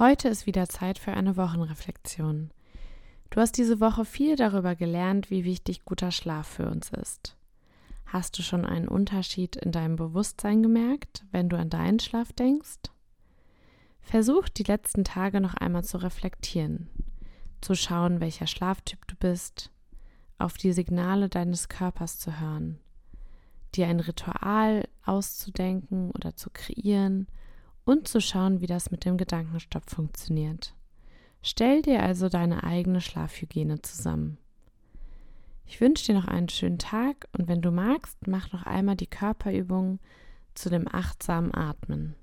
Heute ist wieder Zeit für eine Wochenreflexion. Du hast diese Woche viel darüber gelernt, wie wichtig guter Schlaf für uns ist. Hast du schon einen Unterschied in deinem Bewusstsein gemerkt, wenn du an deinen Schlaf denkst? Versuch, die letzten Tage noch einmal zu reflektieren, zu schauen, welcher Schlaftyp du bist, auf die Signale deines Körpers zu hören, dir ein Ritual auszudenken oder zu kreieren und zu schauen, wie das mit dem Gedankenstopp funktioniert. Stell dir also deine eigene Schlafhygiene zusammen. Ich wünsche dir noch einen schönen Tag und wenn du magst, mach noch einmal die Körperübung zu dem achtsamen Atmen.